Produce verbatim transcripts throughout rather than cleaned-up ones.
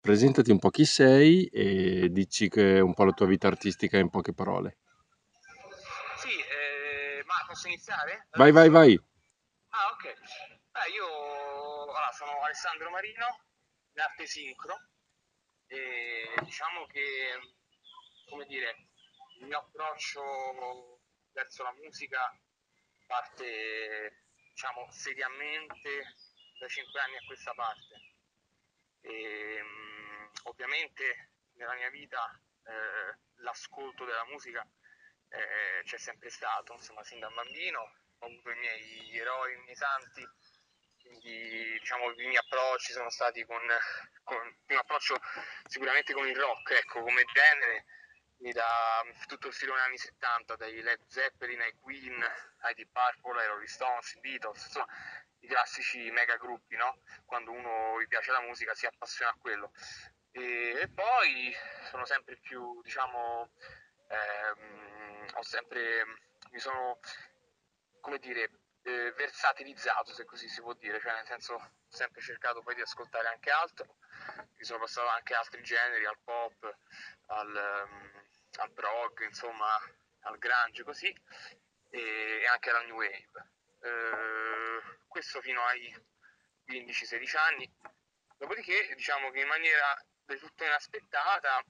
Presentati un po' chi sei e dici che un po' la tua vita artistica in poche parole. Sì, eh, ma posso iniziare Vai, vai, adesso? vai. Ah, ok. Beh, io allora, sono Alessandro Marino, in arte sincro, e diciamo che, come dire, il mio approccio verso la musica parte, diciamo, seriamente da cinque anni a questa parte. E, mh, ovviamente nella mia vita eh, l'ascolto della musica eh, c'è sempre stato, insomma, sin da bambino ho avuto i miei eroi, i miei santi, quindi diciamo i miei approcci sono stati con, con un approccio sicuramente con il rock, ecco, come genere, quindi da tutto il filone anni settanta, dai Led Zeppelin ai Queen, ai Deep Purple, ai Rolling Stones, i Beatles, insomma, i classici mega gruppi, no? Quando uno gli piace la musica si appassiona a quello. E, e poi sono sempre più, diciamo, ehm, ho sempre, mi sono, come dire, eh, versatilizzato, se così si può dire, cioè nel senso ho sempre cercato poi di ascoltare anche altro, mi sono passato anche altri generi, al pop, al, um, al prog, insomma, al grunge, così, e, e anche alla new wave. Eh, questo fino ai quindici sedici anni. Dopodiché, diciamo che in maniera del tutto inaspettata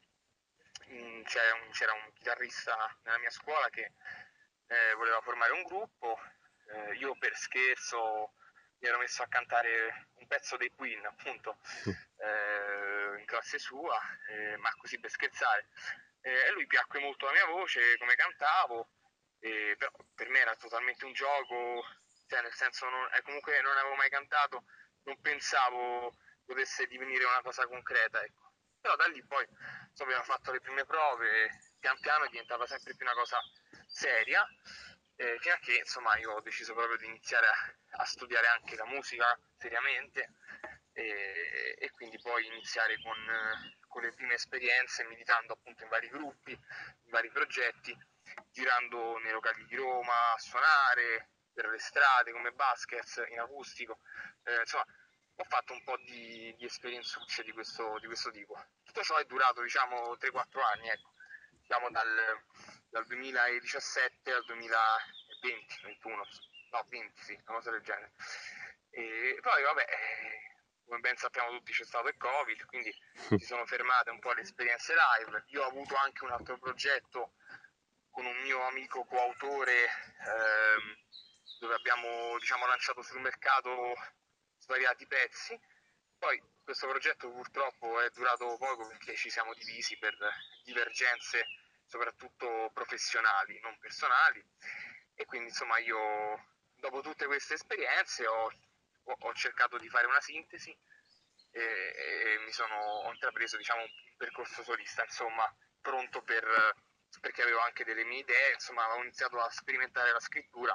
mh, c'era, un, c'era un chitarrista nella mia scuola che eh, voleva formare un gruppo. Eh, io per scherzo mi ero messo a cantare un pezzo dei Queen, appunto, eh, in classe sua, eh, ma così per scherzare. Eh, e lui piacque molto la mia voce, come cantavo, eh, però per me era totalmente un gioco, cioè nel senso non, eh, comunque non avevo mai cantato, non pensavo potesse divenire una cosa concreta, ecco. Però da lì poi insomma, abbiamo fatto le prime prove, pian piano è diventata sempre più una cosa seria, eh, fino a che insomma io ho deciso proprio di iniziare a, a studiare anche la musica seriamente e, e quindi poi iniziare con, con le prime esperienze, militando appunto in vari gruppi, in vari progetti, girando nei locali di Roma a suonare, per le strade come Baskets in acustico, eh, insomma ho fatto un po' di, di esperienzucce di questo, di questo tipo. Tutto ciò è durato diciamo tre quattro anni, ecco, diciamo dal, dal duemiladiciassette al duemilaventi, ventuno, no venti sì, una cosa del genere. E poi vabbè, come ben sappiamo tutti c'è stato il Covid, quindi si sono fermate un po' le esperienze live. Io ho avuto anche un altro progetto con un mio amico coautore ehm, dove abbiamo diciamo, lanciato sul mercato svariati pezzi. Poi questo progetto purtroppo è durato poco perché ci siamo divisi per divergenze soprattutto professionali, non personali. E quindi insomma io dopo tutte queste esperienze ho, ho, ho cercato di fare una sintesi e, e mi sono ho intrapreso diciamo un percorso solista, insomma, pronto per perché avevo anche delle mie idee, insomma, avevo iniziato a sperimentare la scrittura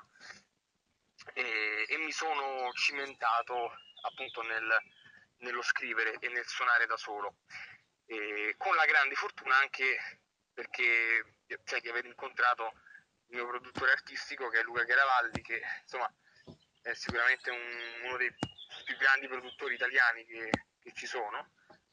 e, e mi sono cimentato appunto nel, nello scrivere e nel suonare da solo, e con la grande fortuna anche perché cioè, di aver incontrato il mio produttore artistico che è Luca Chiaravalli, che insomma è sicuramente un, uno dei più grandi produttori italiani che, che ci sono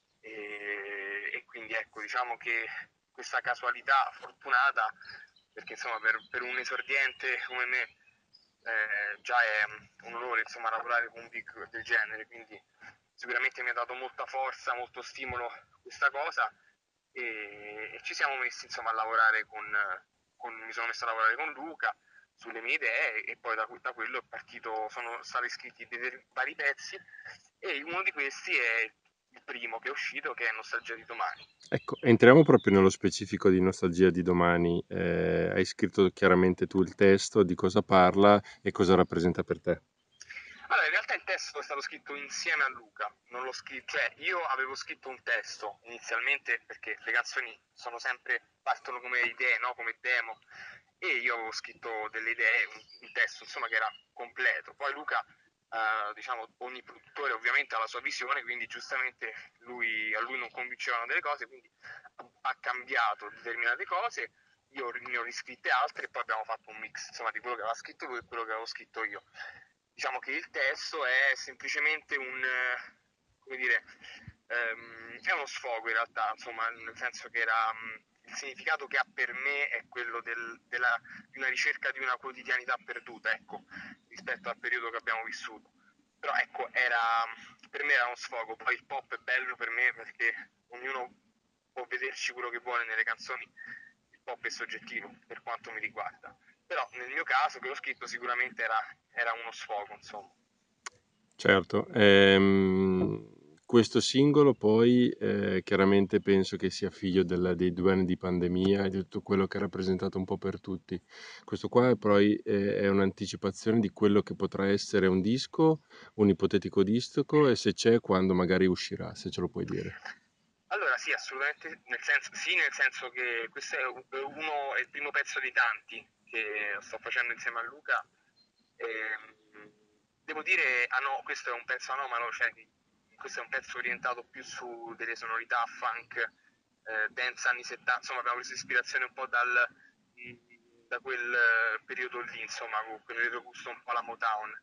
e, e quindi ecco diciamo che questa casualità fortunata perché insomma per, per un esordiente come me eh, già è un onore insomma lavorare con un big del genere, quindi sicuramente mi ha dato molta forza, molto stimolo questa cosa e, e ci siamo messi insomma a lavorare con, con mi sono messo a lavorare con Luca sulle mie idee e poi da, da quello è partito, sono stati scritti dei vari pezzi e uno di questi è il primo che è uscito che è Nostalgia di domani. Ecco, entriamo proprio nello specifico di Nostalgia di domani. Eh, hai scritto chiaramente tu il testo, di cosa parla e cosa rappresenta per te. Allora, in realtà il testo è stato scritto insieme a Luca, non l'ho scritto, cioè io avevo scritto un testo inizialmente perché le canzoni sono sempre, partono come idee, no? Come demo, e io avevo scritto delle idee, un, un testo insomma che era completo. Poi Luca, eh, diciamo, ogni produttore ovviamente ha la sua visione, quindi giustamente lui, a lui non convincevano delle cose, quindi ha, ha cambiato determinate cose, io ne ho riscritte altre e poi abbiamo fatto un mix insomma di quello che aveva scritto lui e quello che avevo scritto io. Diciamo che il testo è semplicemente un, come dire, ehm, è uno sfogo in realtà, insomma, nel senso che era mh, il significato che ha per me è quello del, della, di una ricerca di una quotidianità perduta, ecco, rispetto al periodo che abbiamo vissuto. Però ecco, era, per me era uno sfogo. Poi il pop è bello per me perché ognuno può vederci quello che vuole nelle canzoni, il pop è soggettivo per quanto mi riguarda. Però nel mio caso, che l'ho scritto, sicuramente era, era uno sfogo, insomma. Certo, ehm, questo singolo poi eh, chiaramente penso che sia figlio del- dei due anni di pandemia e di tutto quello che ha rappresentato un po' per tutti. Questo qua poi eh, è un'anticipazione di quello che potrà essere un disco, un ipotetico disco e se c'è quando magari uscirà, se ce lo puoi dire. Allora sì, assolutamente, nel senso, sì, nel senso che questo è uno, è il primo pezzo dei tanti che sto facendo insieme a Luca. Ehm, devo dire, ah no, questo è un pezzo anomalo, cioè questo è un pezzo orientato più su delle sonorità funk, eh, dance anni settanta, insomma abbiamo preso ispirazione un po' dal, da quel eh, periodo lì, insomma, con quel retrogusto un po' alla Motown.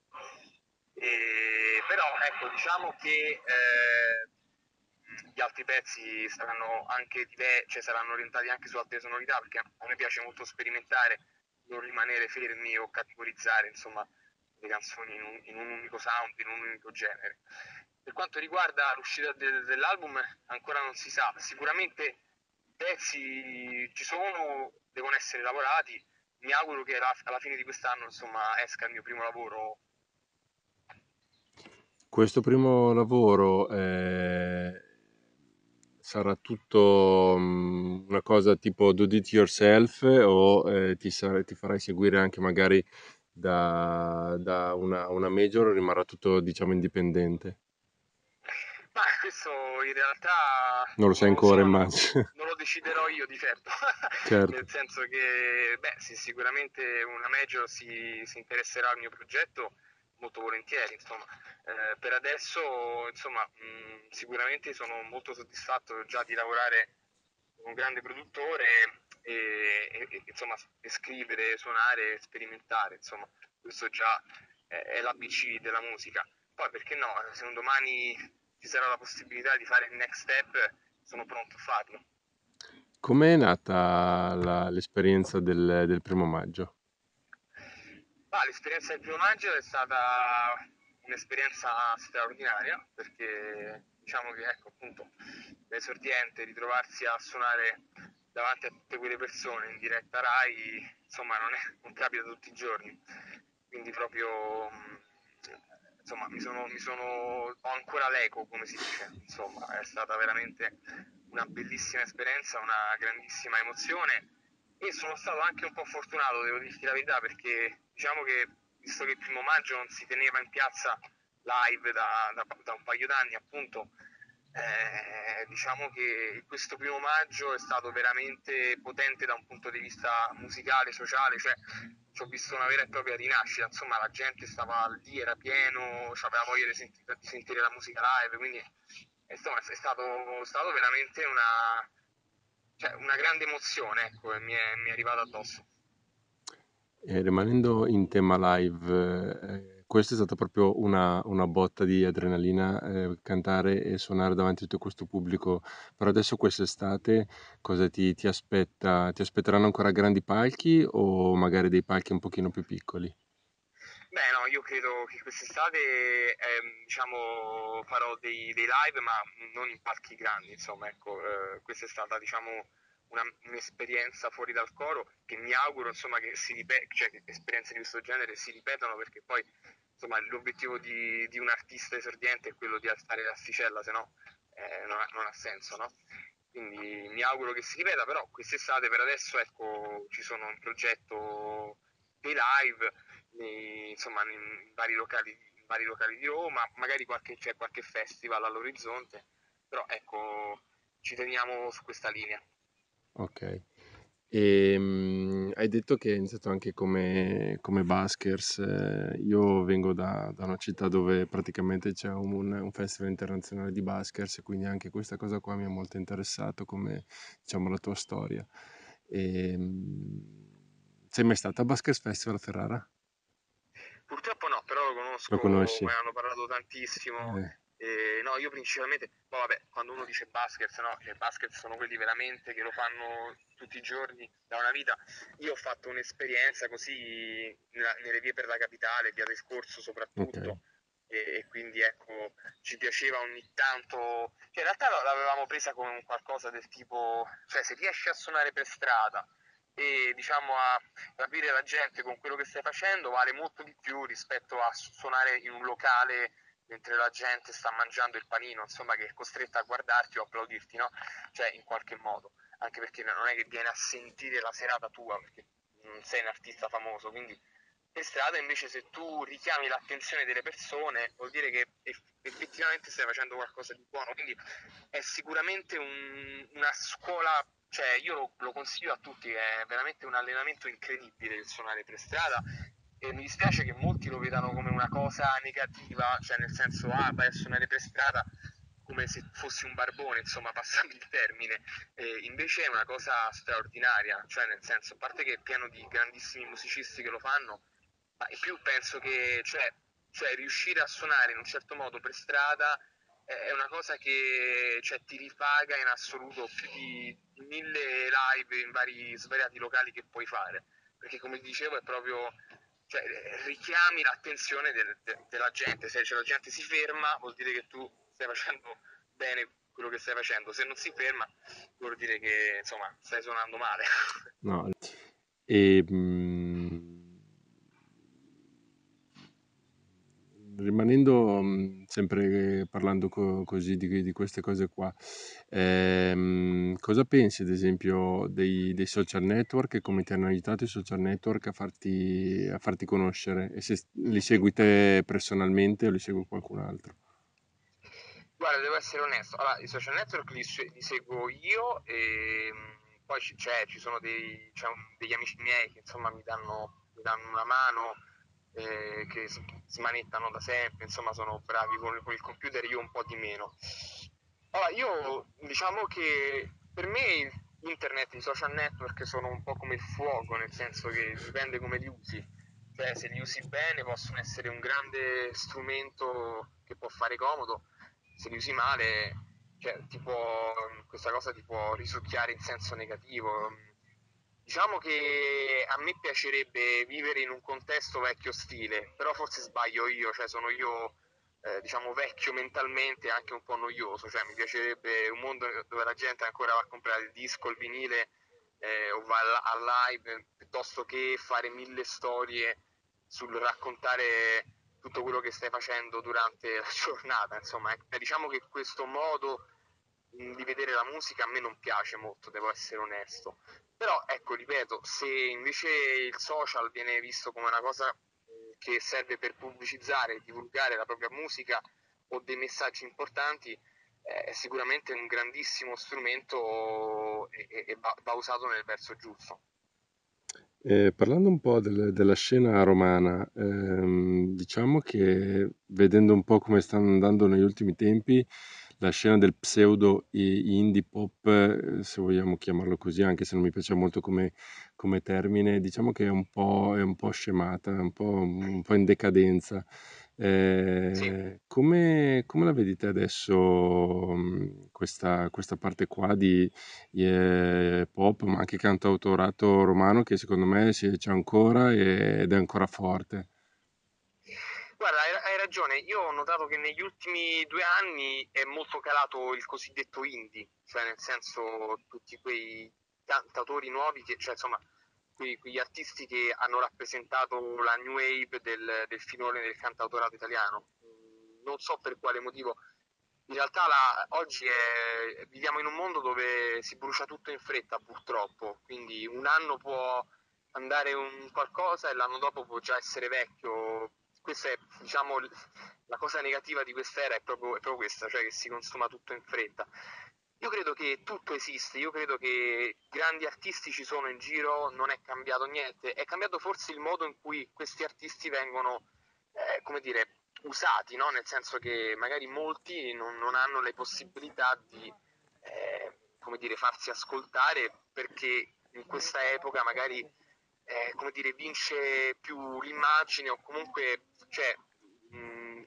E, però ecco, diciamo che eh, gli altri pezzi saranno anche diversi, cioè saranno orientati anche su altre sonorità, perché a me piace molto sperimentare, non rimanere fermi o categorizzare, insomma, le canzoni in un, in un unico sound, in un unico genere. Per quanto riguarda l'uscita de- dell'album, ancora non si sa, sicuramente i pezzi ci sono, devono essere lavorati, mi auguro che alla, alla fine di quest'anno, insomma, esca il mio primo lavoro. Questo primo lavoro eh, sarà tutto mm, una cosa tipo do it yourself o eh, ti, sare- ti farai seguire anche magari da, da una, una major o rimarrà tutto diciamo indipendente? Ma questo in realtà Non lo sai non lo ancora, so, non lo, immagino. non lo deciderò io di certo, Certo. nel senso che, beh, sì, sicuramente una major si, si interesserà al mio progetto molto volentieri, insomma. Eh, per adesso, insomma, mh, sicuramente sono molto soddisfatto già di lavorare con un grande produttore e, e- e, insomma, e scrivere, suonare, sperimentare, insomma, questo già è, è l'A B C della musica. Poi perché no, se un domani ci sarà la possibilità di fare il next step, sono pronto a farlo. Com'è nata la- l'esperienza del, del primo maggio? Ma l'esperienza del primo maggio è stata un'esperienza straordinaria perché diciamo che ecco appunto da esordiente ritrovarsi a suonare davanti a tutte quelle persone in diretta Rai, insomma non, è, non capita tutti i giorni, quindi proprio mh, insomma mi sono, mi sono, ho ancora l'eco come si dice, insomma è stata veramente una bellissima esperienza, una grandissima emozione e sono stato anche un po' fortunato, devo dirti la verità, perché diciamo che visto che il primo maggio non si teneva in piazza live da, da, da un paio d'anni, appunto, eh, diciamo che questo primo maggio è stato veramente potente da un punto di vista musicale, sociale, cioè ci ho visto una vera e propria rinascita, insomma la gente stava lì, era pieno, aveva voglia di sentire, di sentire la musica live, quindi insomma è stato, è stato veramente una, cioè, una grande emozione, ecco, e mi è, mi è arrivata addosso. E rimanendo in tema live, eh, questa è stata proprio una, una botta di adrenalina, eh, cantare e suonare davanti a tutto questo pubblico. Però adesso quest'estate cosa ti, ti aspetta? Ti aspetteranno ancora grandi palchi o magari dei palchi un pochino più piccoli? Beh, no, io credo che quest'estate, ehm, diciamo, farò dei, dei live, ma non in palchi grandi, insomma, ecco, eh, questa è stata, diciamo, una- un'esperienza fuori dal coro che mi auguro, insomma, che si ripeta, cioè che esperienze di questo genere si ripetano, perché poi, insomma, l'obiettivo di, di un artista esordiente è quello di alzare l'asticella, se no eh, non ha, non ha senso, no? Quindi mi auguro che si ripeta, però quest'estate per adesso, ecco, ci sono in progetto dei live nei, insomma, in vari locali, in vari locali di Roma, magari qualche, c'è qualche festival all'orizzonte, però ecco, ci teniamo su questa linea. Ok. E mm, hai detto che hai iniziato anche come, come buskers. eh, Io vengo da, da una città dove praticamente c'è un, un festival internazionale di buskers, e quindi anche questa cosa qua mi ha molto interessato, come diciamo la tua storia. E, mm, sei mai stata a Buskers Festival a Ferrara? Purtroppo no, però lo Lo conosco, conosci? me ne hanno parlato tantissimo. Eh, Eh, no, io principalmente, poi vabbè, quando uno dice basket, no, cioè basket sono quelli veramente che lo fanno tutti i giorni da una vita. Io ho fatto un'esperienza così nella- nelle vie per la capitale, via del Corso Ok, soprattutto, e, e quindi ecco, ci piaceva ogni tanto, cioè in realtà l'avevamo presa come un qualcosa del tipo, cioè se riesci a suonare per strada e diciamo a capire la gente con quello che stai facendo vale molto di più rispetto a suonare in un locale mentre la gente sta mangiando il panino, insomma, che è costretta a guardarti o applaudirti, no? Cioè, in qualche modo, anche perché non è che viene a sentire la serata tua, perché non sei un artista famoso, quindi per strada invece se tu richiami l'attenzione delle persone vuol dire che effettivamente stai facendo qualcosa di buono, quindi è sicuramente un, una scuola, cioè io lo, lo consiglio a tutti, è veramente un allenamento incredibile il suonare per strada e mi dispiace che molti lo vedano come una cosa negativa, cioè nel senso, ah, vai a suonare per strada come se fossi un barbone, insomma, passami il termine. E invece è una cosa straordinaria, cioè nel senso, a parte che è pieno di grandissimi musicisti che lo fanno, ma in più penso che, cioè, cioè riuscire a suonare in un certo modo per strada è una cosa che cioè, ti ripaga in assoluto più di mille live in vari svariati locali che puoi fare, perché come dicevo è proprio cioè, richiami l'attenzione del- de- della gente, se cioè, la gente si ferma vuol dire che tu stai facendo bene quello che stai facendo, se non si ferma vuol dire che insomma stai suonando male. no. E, mh, rimanendo mh, sempre parlando co- così di, di queste cose qua, ehm, cosa pensi ad esempio dei, dei social network e come ti hanno aiutato i social network a farti, a farti conoscere? E se li segui te personalmente o li segue qualcun altro? Guarda, devo essere onesto. Allora, i social network li, se- li seguo io e mh, poi ci, c'è- ci sono dei, c'è un- degli amici miei che insomma mi danno, mi danno una mano, eh, che s- smanettano da sempre, insomma sono bravi con, con il computer, io un po' di meno. Allora, io diciamo che per me internet, i social network sono un po' come il fuoco, nel senso che dipende come li usi. Cioè, se li usi bene possono essere un grande strumento che può fare comodo, se li usi male, cioè, ti può- questa cosa ti può risucchiare in senso negativo. Diciamo che a me piacerebbe vivere in un contesto vecchio stile, però forse sbaglio io, cioè sono io, eh, diciamo, vecchio mentalmente e anche un po' noioso, cioè mi piacerebbe un mondo dove la gente ancora va a comprare il disco, il vinile, eh, o va al, al live, piuttosto che fare mille storie sul raccontare tutto quello che stai facendo durante la giornata, insomma, eh, diciamo che questo modo mh, di vedere la musica a me non piace molto, devo essere onesto. Però, ecco, ripeto, se invece il social viene visto come una cosa mh, che serve per pubblicizzare e divulgare la propria musica o dei messaggi importanti, eh, è sicuramente un grandissimo strumento e, e- e va, va usato nel verso giusto. Eh, parlando un po' del- della scena romana, ehm, diciamo che vedendo un po' come stanno andando negli ultimi tempi, la scena del pseudo i- indie pop, eh, se vogliamo chiamarlo così, anche se non mi piace molto come, come termine, diciamo che è un po', è un po' scemata, è un po', un po' in decadenza. Sì. Eh, come, come la vedi te adesso, mh, questa, questa parte qua di eh, pop, ma anche cantautorato romano che secondo me si- c'è ancora e- ed è ancora forte. Guarda, hai, hai ragione, io ho notato che negli ultimi due anni è molto calato il cosiddetto indie, cioè nel senso tutti quei cantautori nuovi che, cioè insomma, quei- quegli artisti che hanno rappresentato la new wave del, del filone del cantautorato italiano. Mm, Non so per quale motivo. In realtà la- oggi è- viviamo in un mondo dove si brucia tutto in fretta, purtroppo, quindi un anno può andare un qualcosa e l'anno dopo può già essere vecchio. Questa è, diciamo, l- la cosa negativa di quest'era è proprio, è proprio questa, cioè che si consuma tutto in fretta. Io credo che tutto esiste, io credo che grandi artisti ci sono in giro, non è cambiato niente, è cambiato forse il modo in cui questi artisti vengono, eh, come dire, usati, no? Nel senso che magari molti non, non hanno le possibilità di, eh, come dire, farsi ascoltare perché in questa epoca magari eh, come dire, vince più l'immagine o comunque, cioè, mh, in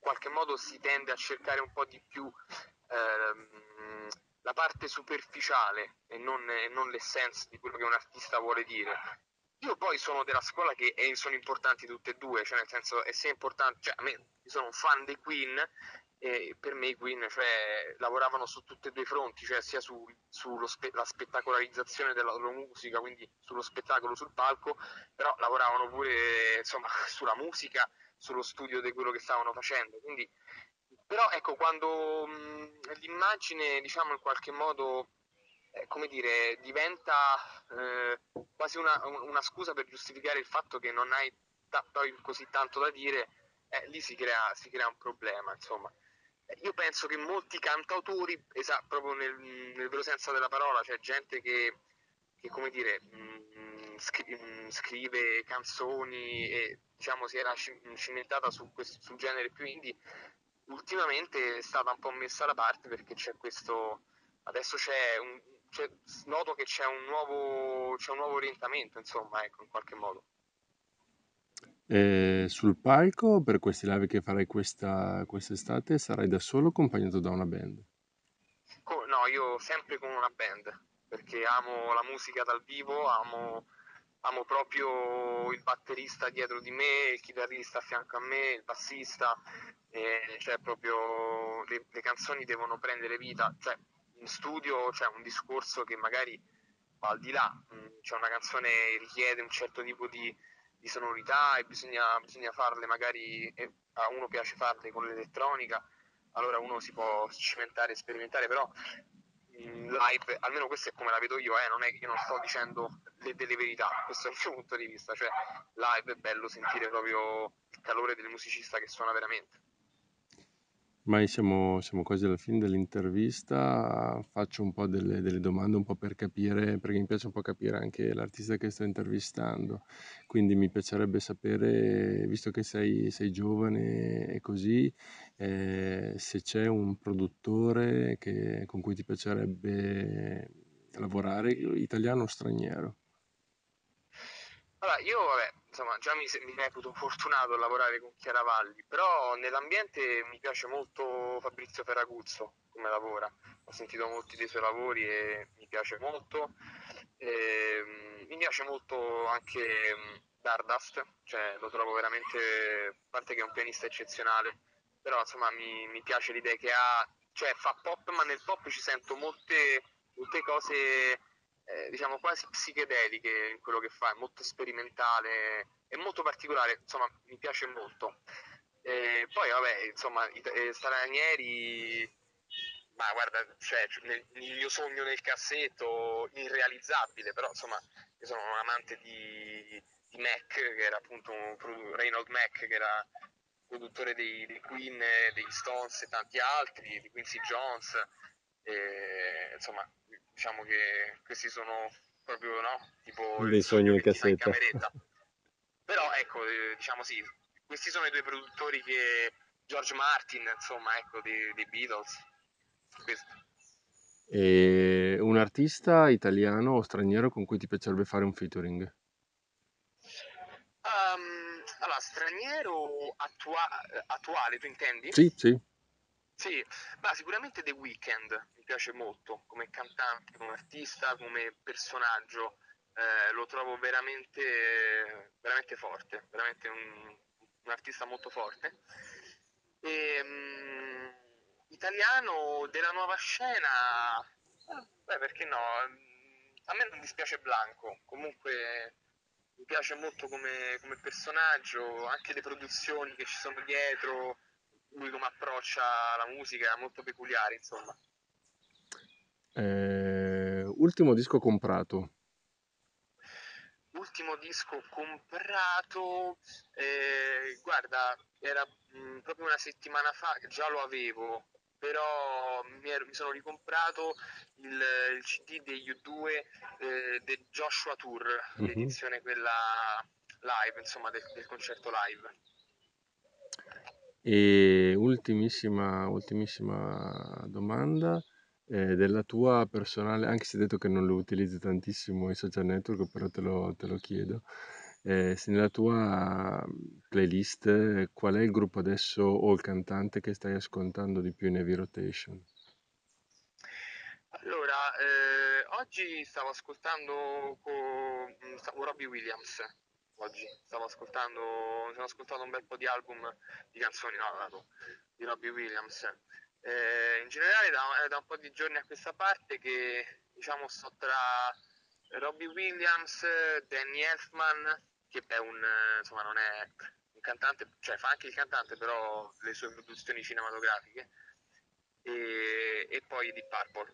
qualche modo si tende a cercare un po' di più ehm, la parte superficiale e non, e non l'essenza di quello che un artista vuole dire. Io poi sono della scuola che e sono importanti tutte e due, cioè nel senso è sia importante, cioè a me, io sono un fan dei Queen e per me i Queen cioè, lavoravano su tutti e due i fronti, cioè sia su, sulla spe- spettacolarizzazione della loro musica, quindi sullo spettacolo sul palco, però lavoravano pure insomma sulla musica, sullo studio di quello che stavano facendo. Quindi, però ecco, quando mh, l'immagine diciamo in qualche modo eh, come dire, diventa eh, quasi una, una scusa per giustificare il fatto che non hai ta- poi così tanto da dire, eh, lì si crea, si crea un problema, insomma. Eh, Io penso che molti cantautori, esa- proprio nel, nel vero senso della parola, c'è gente che, che come dire, mh, scri- mh, scrive canzoni e diciamo si era ci- cimentata su questo, sul genere più indie, ultimamente è stata un po' messa da parte perché c'è questo, adesso c'è un, c'è- noto che c'è un nuovo, c'è un nuovo orientamento, insomma, ecco, in qualche modo. E sul palco, per questi live che farai questa, quest'estate, sarai da solo o accompagnato da una band? Co- no, io sempre con una band, perché amo la musica dal vivo, amo, amo proprio il batterista dietro di me, il chitarrista a fianco a me, il bassista, e cioè proprio le, le canzoni devono prendere vita, cioè in studio c'è un discorso che magari va al di là, mm, c'è una canzone che richiede un certo tipo di, di sonorità e bisogna, bisogna farle magari, e a uno piace farle con l'elettronica, allora uno si può cimentare e sperimentare, però in live, almeno questo è come la vedo io, eh, non è che io non sto dicendo le, delle verità, questo è il mio punto di vista, cioè live è bello sentire proprio il calore del musicista che suona veramente. Mai siamo, siamo quasi alla fine dell'intervista, faccio un po' delle, delle domande un po' per capire, perché mi piace un po' capire anche l'artista che sto intervistando, quindi mi piacerebbe sapere, visto che sei, sei giovane e così, eh, se c'è un produttore che- con cui ti piacerebbe lavorare, italiano o straniero. Allora, io vabbè, insomma, già mi, se- mi reputo fortunato a lavorare con Chiaravalli, però nell'ambiente mi piace molto Fabrizio Ferraguzzo come lavora. Ho sentito molti dei suoi lavori e mi piace molto. Ehm, mi piace molto anche mh, Dardust, cioè lo trovo veramente, a parte che è un pianista eccezionale, però insomma mi, mi piace l'idea che ha, cioè fa pop, ma nel pop ci sento molte, molte cose eh, diciamo quasi psichedeliche in quello che fa, è molto sperimentale, è molto particolare, insomma mi piace molto. E poi vabbè, insomma, i eh, stranieri, ma guarda, cioè, nel, il mio sogno nel cassetto, irrealizzabile, però insomma, io sono un amante di, di Mac, che era appunto un produ- Reynold Mac, che era produttore dei, dei Queen, degli Stones e tanti altri, di Quincy Jones, e, insomma, diciamo che questi sono proprio, no? Tipo il Dei sogni sogno in che ti fa in cassetto. cameretta. Però ecco, eh, diciamo sì, questi sono i due produttori che George Martin, insomma, ecco, dei, dei Beatles. Questo. E un artista italiano o straniero con cui ti piacerebbe fare un featuring? Um, allora, straniero attua- attuale, tu intendi? Sì, sì. Sì, ma sicuramente The Weeknd mi piace molto come cantante, come artista, come personaggio, eh, lo trovo veramente, veramente forte, veramente un, un artista molto forte. E, mm, italiano della nuova scena, eh, beh, perché no? Mm, A me non dispiace Blanco, comunque mi piace molto come, come personaggio, anche le produzioni che ci sono dietro, lui come approccia la musica è molto peculiare, insomma. Eh, ultimo disco comprato. Ultimo disco comprato, eh, guarda, era mh, proprio una settimana fa, che già lo avevo, però mi, ero- mi sono ricomprato il, il C D degli U due eh, del Joshua Tour, Mhm. l'edizione quella live, insomma, del, del concerto live. E ultimissima, ultimissima domanda, eh, della tua personale, anche se hai detto che non lo utilizzi tantissimo i social network, però te lo, te lo chiedo. Eh, se nella tua mm, playlist, eh, qual è il gruppo adesso o il cantante che stai ascoltando di più in heavy rotation? Allora, eh, oggi stavo ascoltando co- mm, stavo Robbie Williams. Oggi stavo ascoltando, mi sono ascoltato un bel po' di album, di canzoni, no, no, di Robbie Williams. Eh, in generale da, è da un po' di giorni a questa parte che diciamo sto tra Robbie Williams, Danny Elfman, che è un, eh, insomma, non è un cantante, cioè fa anche il cantante, però le sue produzioni cinematografiche, e, e poi di Purple.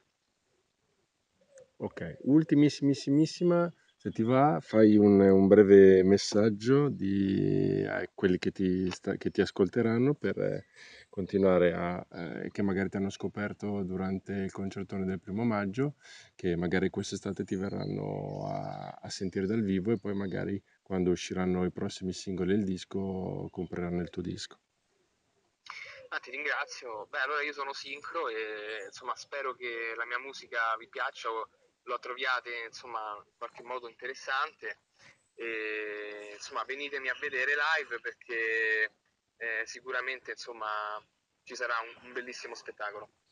Ok, ultimissimissima, se ti va, fai un, un breve messaggio di, a quelli che ti, sta- che ti ascolteranno per eh, continuare a, eh, che magari ti hanno scoperto durante il concertone del primo maggio, che magari quest'estate ti verranno a, a sentire dal vivo e poi magari quando usciranno i prossimi singoli e il disco compreranno il tuo disco. Ah, ti ringrazio. Beh, allora io sono Sincro e insomma spero che la mia musica vi piaccia, o lo troviate insomma in qualche modo interessante e insomma venitemi a vedere live perché eh, sicuramente insomma ci sarà un, un bellissimo spettacolo.